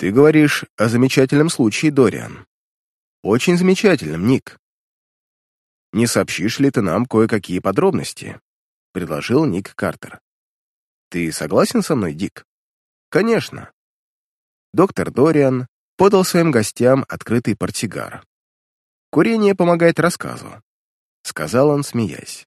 «Ты говоришь о замечательном случае, Дориан. Очень замечательном, Ник. Не сообщишь ли ты нам кое-какие подробности?» — предложил Ник Картер. «Ты согласен со мной, Дик?» «Конечно». Доктор Дориан подал своим гостям открытый портсигар. «Курение помогает рассказу», — сказал он, смеясь.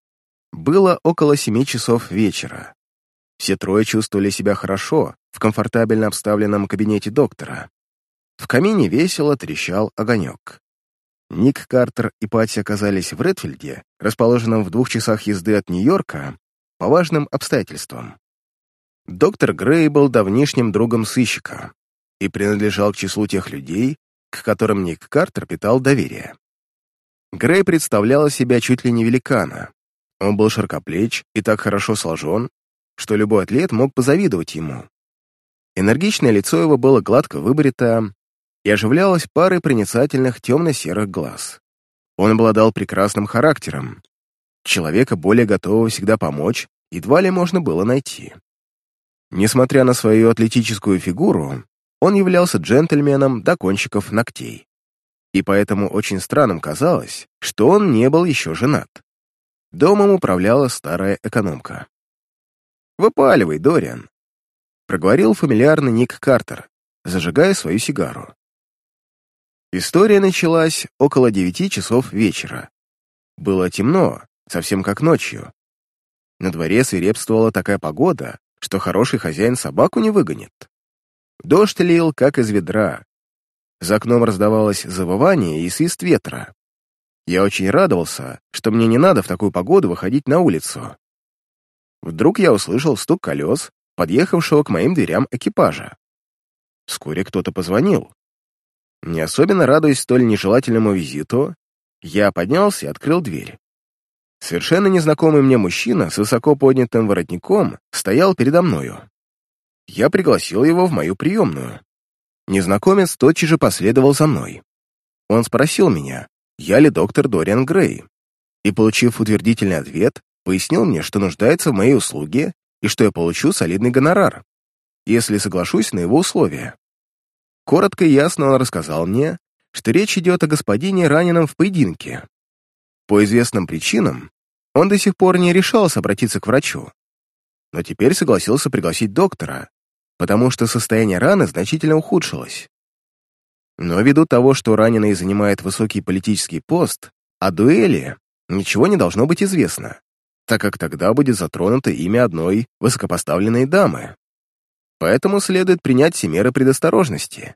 Было около 7 часов вечера. Все трое чувствовали себя хорошо в комфортабельно обставленном кабинете доктора. В камине весело трещал огонек. Ник Картер и Патти оказались в Редфилде, расположенном в 2 часах езды от Нью-Йорка, по важным обстоятельствам. Доктор Грей был давнишним другом сыщика и принадлежал к числу тех людей, к которым Ник Картер питал доверие. Грей представлял из себя чуть ли не великана. Он был широкоплеч и так хорошо сложен, что любой атлет мог позавидовать ему. Энергичное лицо его было гладко выбрито и оживлялось парой проницательных темно-серых глаз. Он обладал прекрасным характером. Человека, более готового всегда помочь, едва ли можно было найти. Несмотря на свою атлетическую фигуру, он являлся джентльменом до кончиков ногтей. И поэтому очень странным казалось, что он не был еще женат. Домом управляла старая экономка. «Выпаливай, Дориан», — проговорил фамильярный Ник Картер, зажигая свою сигару. История началась около 9 часов вечера. Было темно, совсем как ночью. На дворе свирепствовала такая погода, что хороший хозяин собаку не выгонит. Дождь лил, как из ведра. За окном раздавалось завывание и свист ветра. Я очень радовался, что мне не надо в такую погоду выходить на улицу. Вдруг я услышал стук колес, подъехавшего к моим дверям экипажа. Вскоре кто-то позвонил. Не особенно радуясь столь нежелательному визиту, я поднялся и открыл дверь. Совершенно незнакомый мне мужчина с высоко поднятым воротником стоял передо мною. Я пригласил его в мою приемную. Незнакомец тотчас же последовал за мной. Он спросил меня, я ли доктор Дориан Грей, и, получив утвердительный ответ, пояснил мне, что нуждается в моей услуге и что я получу солидный гонорар, если соглашусь на его условия. Коротко и ясно он рассказал мне, что речь идет о господине, раненом в поединке. По известным причинам он до сих пор не решался обратиться к врачу, но теперь согласился пригласить доктора, потому что состояние раны значительно ухудшилось. Но ввиду того, что раненый занимает высокий политический пост, о дуэли ничего не должно быть известно, так как тогда будет затронуто имя одной высокопоставленной дамы. Поэтому следует принять все меры предосторожности.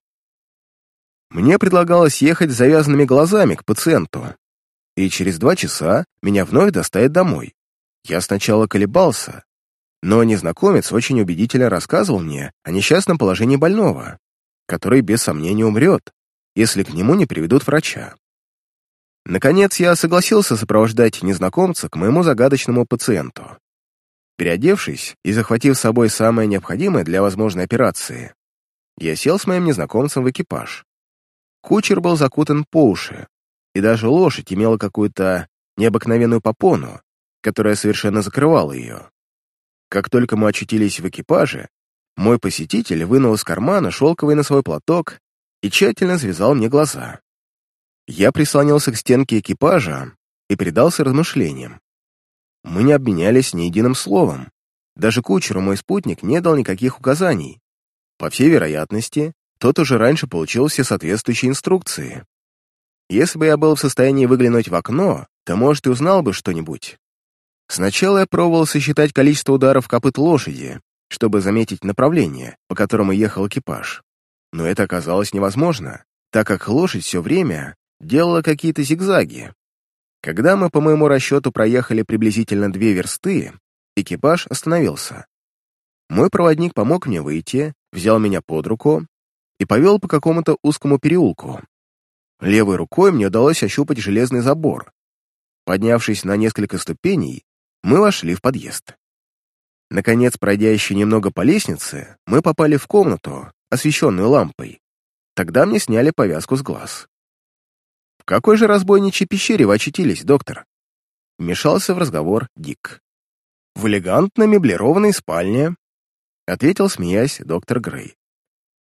Мне предлагалось ехать с завязанными глазами к пациенту, и через 2 часа меня вновь доставят домой. Я сначала колебался, но незнакомец очень убедительно рассказывал мне о несчастном положении больного, который без сомнения умрет, если к нему не приведут врача. Наконец, я согласился сопровождать незнакомца к моему загадочному пациенту. Переодевшись и захватив с собой самое необходимое для возможной операции, я сел с моим незнакомцем в экипаж. Кучер был закутан по уши, и даже лошадь имела какую-то необыкновенную попону, которая совершенно закрывала ее. Как только мы очутились в экипаже, мой посетитель вынул из кармана шелковый носовой платок и тщательно связал мне глаза. Я прислонился к стенке экипажа и предался размышлениям. Мы не обменялись ни единым словом. Даже кучеру мой спутник не дал никаких указаний. По всей вероятности, тот уже раньше получил все соответствующие инструкции. Если бы я был в состоянии выглянуть в окно, то, может, и узнал бы что-нибудь. Сначала я пробовал сосчитать количество ударов копыт лошади, чтобы заметить направление, по которому ехал экипаж. Но это оказалось невозможно, так как лошадь все время делала какие-то зигзаги. Когда мы, по моему расчету, проехали приблизительно 2 версты, экипаж остановился. Мой проводник помог мне выйти, взял меня под руку и повел по какому-то узкому переулку. Левой рукой мне удалось ощупать железный забор. Поднявшись на несколько ступеней, мы вошли в подъезд. Наконец, пройдя еще немного по лестнице, мы попали в комнату, освещенную лампой. Тогда мне сняли повязку с глаз. «В какой же разбойничьей пещере вы очутились, доктор?» Вмешался в разговор Дик. «В элегантно меблированной спальне», — ответил, смеясь, доктор Грей.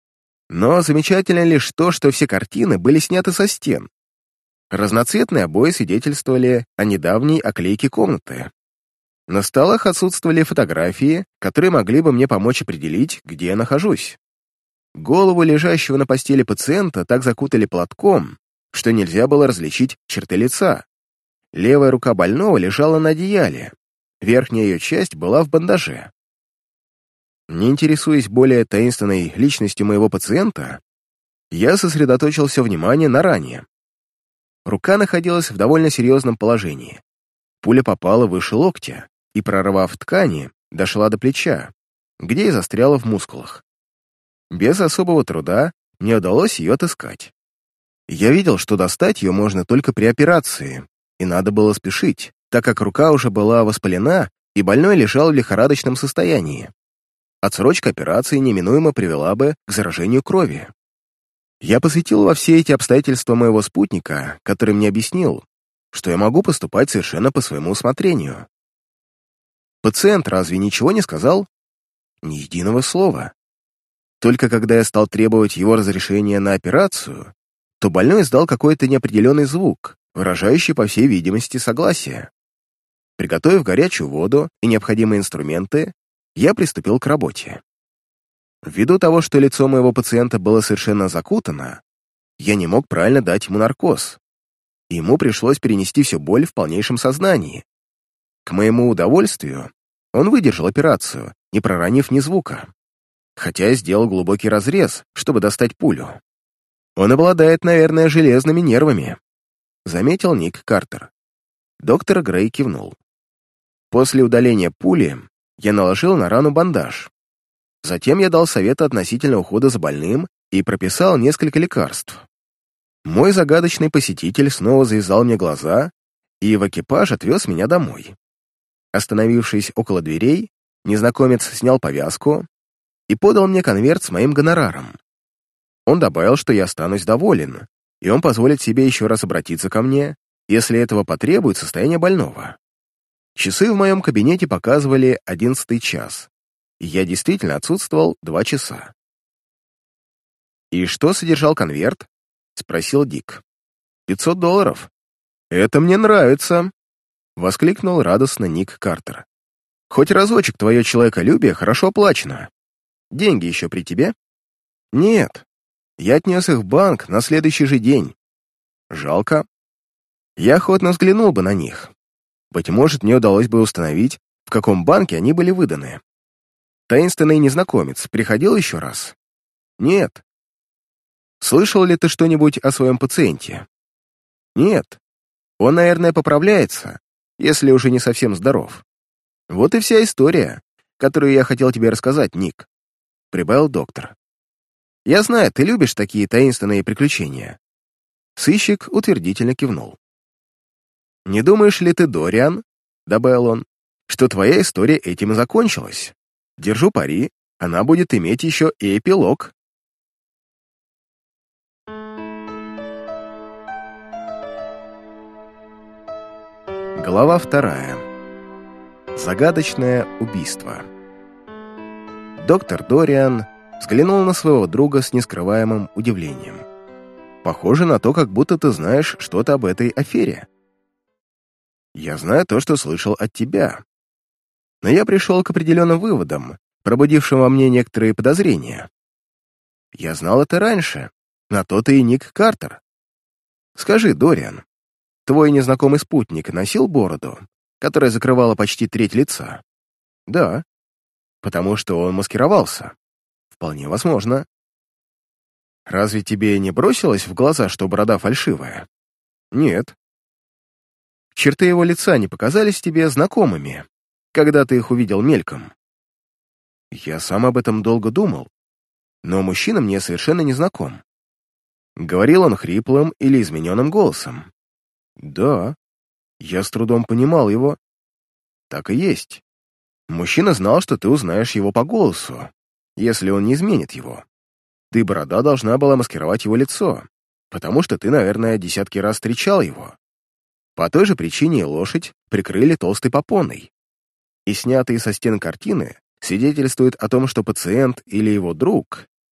Но замечательно лишь то, что все картины были сняты со стен. Разноцветные обои свидетельствовали о недавней оклейке комнаты. На столах отсутствовали фотографии, которые могли бы мне помочь определить, где я нахожусь. Голову лежащего на постели пациента так закутали платком, что нельзя было различить черты лица. Левая рука больного лежала на одеяле, верхняя ее часть была в бандаже. Не интересуясь более таинственной личностью моего пациента, я сосредоточился внимание на ране. Рука находилась в довольно серьезном положении. Пуля попала выше локтя и, прорвав ткани, дошла до плеча, где и застряла в мускулах. Без особого труда мне удалось ее отыскать. Я видел, что достать ее можно только при операции, и надо было спешить, так как рука уже была воспалена, и больной лежал в лихорадочном состоянии. Отсрочка операции неминуемо привела бы к заражению крови. Я посвятил во все эти обстоятельства моего спутника, который мне объяснил, что я могу поступать совершенно по своему усмотрению. Пациент разве ничего не сказал? Ни единого слова. Только когда я стал требовать его разрешения на операцию, то больной издал какой-то неопределенный звук, выражающий, по всей видимости, согласие. Приготовив горячую воду и необходимые инструменты, я приступил к работе. Ввиду того, что лицо моего пациента было совершенно закутано, я не мог правильно дать ему наркоз. Ему пришлось перенести всю боль в полнейшем сознании. К моему удовольствию, он выдержал операцию, не проронив ни звука, хотя я сделал глубокий разрез, чтобы достать пулю. Он обладает, наверное, железными нервами, заметил Ник Картер. Доктор Грей кивнул. После удаления пули я наложил на рану бандаж. Затем я дал совет относительно ухода за больным и прописал несколько лекарств. Мой загадочный посетитель снова завязал мне глаза и в экипаж отвез меня домой. Остановившись около дверей, незнакомец снял повязку и подал мне конверт с моим гонораром. Он добавил, что я останусь доволен, и он позволит себе еще раз обратиться ко мне, если этого потребует состояние больного. Часы в моем кабинете показывали 11 час, и я действительно отсутствовал 2 часа. «И что содержал конверт?» — спросил Дик. $500. «Это мне нравится!» — воскликнул радостно Ник Картер. «Хоть разочек твое человеколюбие хорошо оплачено. Деньги еще при тебе?» «Нет. Я отнес их в банк на следующий же день. Жалко. Я охотно взглянул бы на них. Быть может, мне удалось бы установить, в каком банке они были выданы. Таинственный незнакомец приходил еще раз?» «Нет». «Слышал ли ты что-нибудь о своем пациенте?» «Нет. Он, наверное, поправляется, если уже не совсем здоров. Вот и вся история, которую я хотел тебе рассказать, Ник», — прибавил доктор. «Я знаю, ты любишь такие таинственные приключения». Сыщик утвердительно кивнул. «Не думаешь ли ты, Дориан, — добавил он, — что твоя история этим и закончилась? Держу пари, она будет иметь еще и эпилог». Глава 2. Загадочное убийство. Доктор Дориан взглянул на своего друга с нескрываемым удивлением. «Похоже на то, как будто ты знаешь что-то об этой афере». «Я знаю то, что слышал от тебя. Но я пришел к определенным выводам, пробудившим во мне некоторые подозрения. Я знал это раньше, на то ты и Ник Картер. Скажи, Дориан, твой незнакомый спутник носил бороду, которая закрывала почти треть лица?» «Да, потому что он маскировался. Вполне возможно. Разве тебе не бросилось в глаза, что борода фальшивая?» «Нет». «Черты его лица не показались тебе знакомыми, когда ты их увидел мельком?» «Я сам об этом долго думал, но мужчина мне совершенно не знаком. Говорил он хриплым или измененным голосом?» «Да». Я с трудом понимал его. «Так и есть. Мужчина знал, что ты узнаешь его по голосу, если он не изменит его. Да и борода должна была маскировать его лицо, потому что ты, наверное, десятки раз встречал его. По той же причине и лошадь прикрыли толстой попоной. И снятые со стен картины свидетельствуют о том, что пациент или его друг